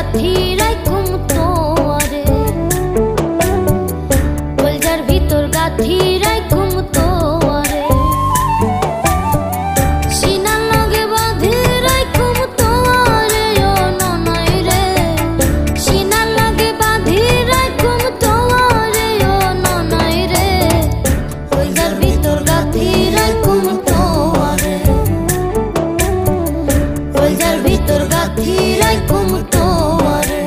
গাথি রাখুম তোরে, কলজার ভিতর গাথি রাখুম তোরে, সিনার লগে বাঁধি রাখুম তোরে ও ননাই রে, সিনার লগে বাঁধি রাখুম তোরে ও ননাই রে, কলজার ভিতর গাথি রাখুম তোরে, কলজার ভিতর গাথি রাখুম তোরে।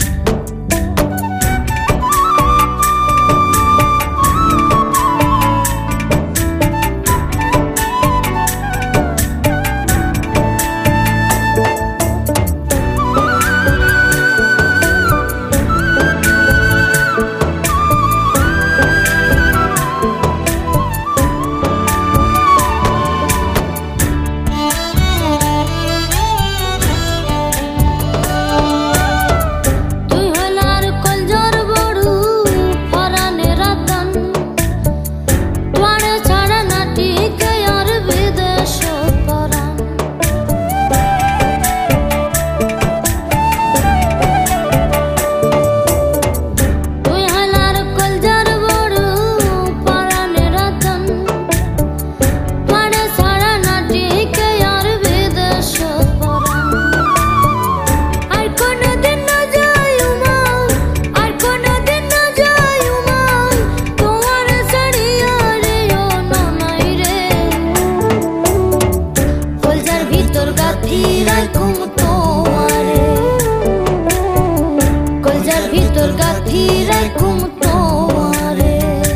কলজার ভিতর গাথি রাখুম তোরে।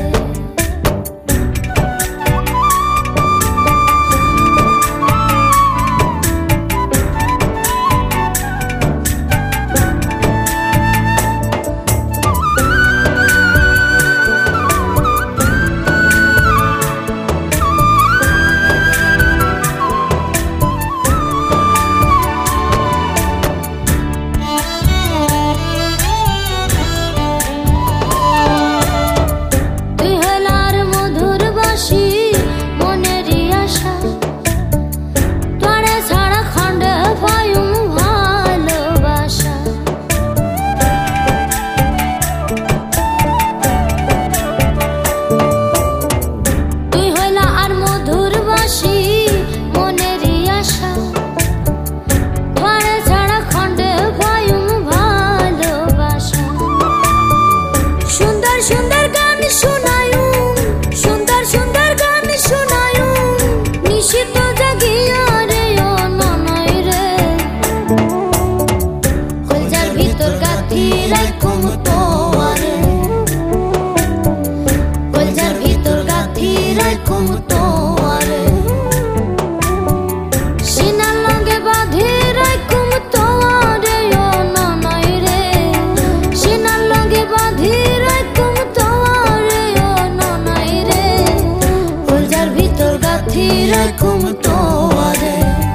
রাখুম তোরে,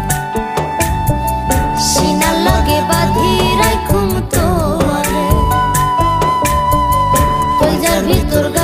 সিনার লগে বাঁধি রাখুম তোরে, কলজার ভিতর